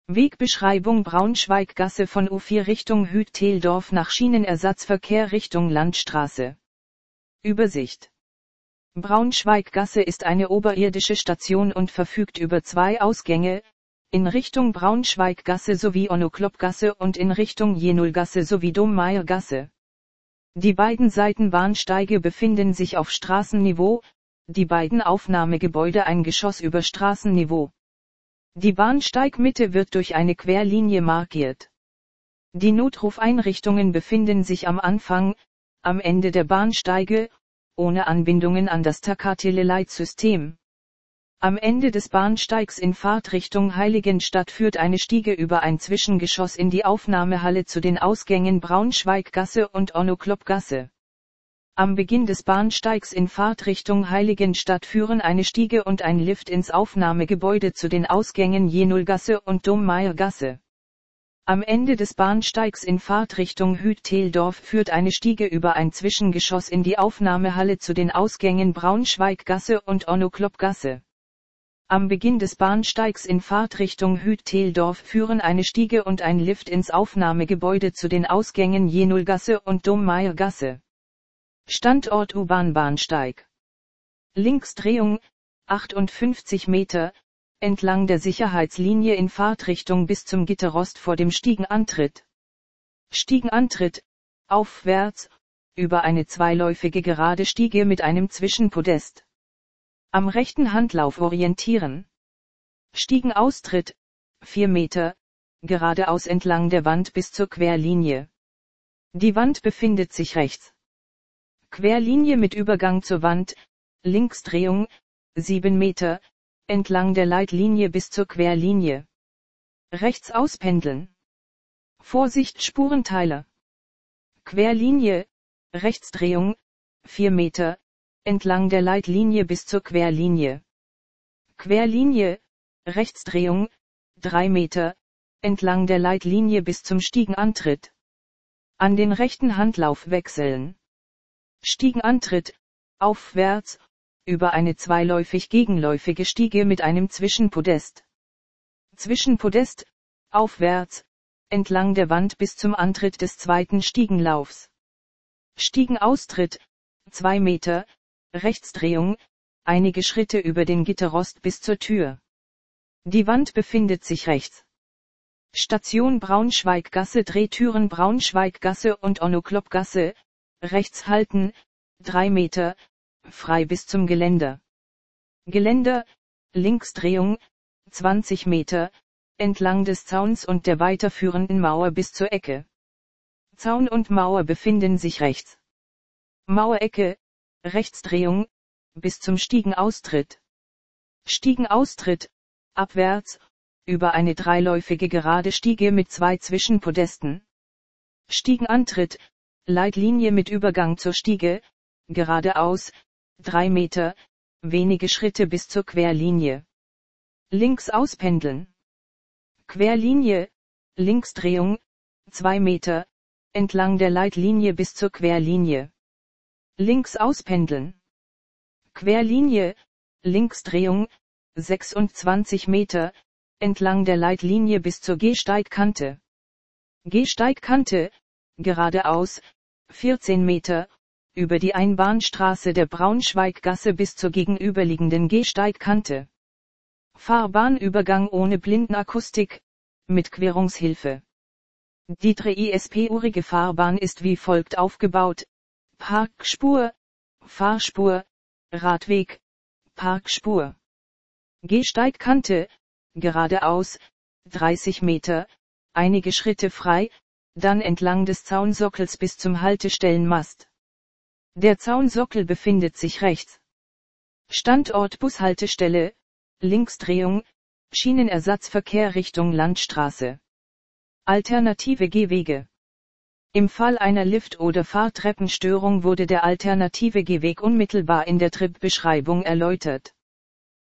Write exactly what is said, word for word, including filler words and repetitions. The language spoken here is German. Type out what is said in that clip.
Wegbeschreibung: Braunschweiggasse von U vier Richtung Hüt-Theldorf nach Schienenersatzverkehr Richtung Landstraße. Übersicht: Braunschweiggasse ist eine oberirdische Station und verfügt über zwei Ausgänge, in Richtung Braunschweiggasse sowie Onno-Klopp-Gasse und in Richtung Jenulgasse sowie Domeyer-Gasse. Die beiden Seitenbahnsteige befinden sich auf Straßenniveau, die beiden Aufnahmegebäude ein Geschoss über Straßenniveau. Die Bahnsteigmitte wird durch eine Querlinie markiert. Die Notrufeinrichtungen befinden sich am Anfang, am Ende der Bahnsteige, ohne Anbindungen an das Tacatele-Leitsystem. Am Ende des Bahnsteigs in Fahrtrichtung Heiligenstadt führt eine Stiege über ein Zwischengeschoss in die Aufnahmehalle zu den Ausgängen Braunschweiggasse und Onno-Klopp-Gasse. Am Beginn des Bahnsteigs in Fahrtrichtung Heiligenstadt führen eine Stiege und ein Lift ins Aufnahmegebäude zu den Ausgängen Jenulgasse und Domeyer-Gasse. Am Ende des Bahnsteigs in Fahrtrichtung Hüt-Theldorf führt eine Stiege über ein Zwischengeschoss in die Aufnahmehalle zu den Ausgängen Braunschweiggasse und Onno-Klopp-Gasse. Am Beginn des Bahnsteigs in Fahrtrichtung Hüt-Theldorf führen eine Stiege und ein Lift ins Aufnahmegebäude zu den Ausgängen Jenulgasse und Domeyer-Gasse. Standort U-Bahn-Bahnsteig. Linksdrehung, achtundfünfzig Meter, entlang der Sicherheitslinie in Fahrtrichtung bis zum Gitterrost vor dem Stiegenantritt. Stiegenantritt, aufwärts, über eine zweiläufige gerade Stiege mit einem Zwischenpodest. Am rechten Handlauf orientieren. Stiegenaustritt, vier Meter, geradeaus entlang der Wand bis zur Querlinie. Die Wand befindet sich rechts. Querlinie mit Übergang zur Wand, Linksdrehung, sieben Meter, entlang der Leitlinie bis zur Querlinie. Rechts auspendeln. Vorsicht Spurenteiler. Querlinie, Rechtsdrehung, vier Meter, entlang der Leitlinie bis zur Querlinie. Querlinie, Rechtsdrehung, drei Meter, entlang der Leitlinie bis zum Stiegenantritt. An den rechten Handlauf wechseln. Stiegenantritt, aufwärts, über eine zweiläufig gegenläufige Stiege mit einem Zwischenpodest. Zwischenpodest, aufwärts, entlang der Wand bis zum Antritt des zweiten Stiegenlaufs. Stiegenaustritt, zwei Meter, Rechtsdrehung, einige Schritte über den Gitterrost bis zur Tür. Die Wand befindet sich rechts. Station Braunschweiggasse, Drehtüren Braunschweiggasse und Onno-Klopp-Gasse, rechts halten, drei Meter, frei bis zum Geländer. Geländer, Linksdrehung, zwanzig Meter, entlang des Zauns und der weiterführenden Mauer bis zur Ecke. Zaun und Mauer befinden sich rechts. Mauerecke, Rechtsdrehung, bis zum Stiegenaustritt. Stiegenaustritt, abwärts, über eine dreiläufige gerade Stiege mit zwei Zwischenpodesten. Stiegenantritt, Leitlinie mit Übergang zur Stiege, geradeaus, drei Meter, wenige Schritte bis zur Querlinie. Links auspendeln. Querlinie, Linksdrehung, zwei Meter, entlang der Leitlinie bis zur Querlinie. Links auspendeln. Querlinie, Linksdrehung, sechsundzwanzig Meter, entlang der Leitlinie bis zur Gehsteigkante. Gehsteigkante, geradeaus, vierzehn Meter, über die Einbahnstraße der Braunschweiggasse bis zur gegenüberliegenden Gehsteigkante. Fahrbahnübergang ohne Blindenakustik, mit Querungshilfe. Die dreispurige Fahrbahn ist wie folgt aufgebaut: Parkspur, Fahrspur, Radweg, Parkspur. Gehsteigkante, geradeaus, dreißig Meter, einige Schritte frei, dann entlang des Zaunsockels bis zum Haltestellenmast. Der Zaunsockel befindet sich rechts. Standort Bushaltestelle, Linksdrehung, Schienenersatzverkehr Richtung Landstraße. Alternative Gehwege. Im Fall einer Lift- oder Fahrtreppenstörung wurde der alternative Gehweg unmittelbar in der Tripbeschreibung erläutert.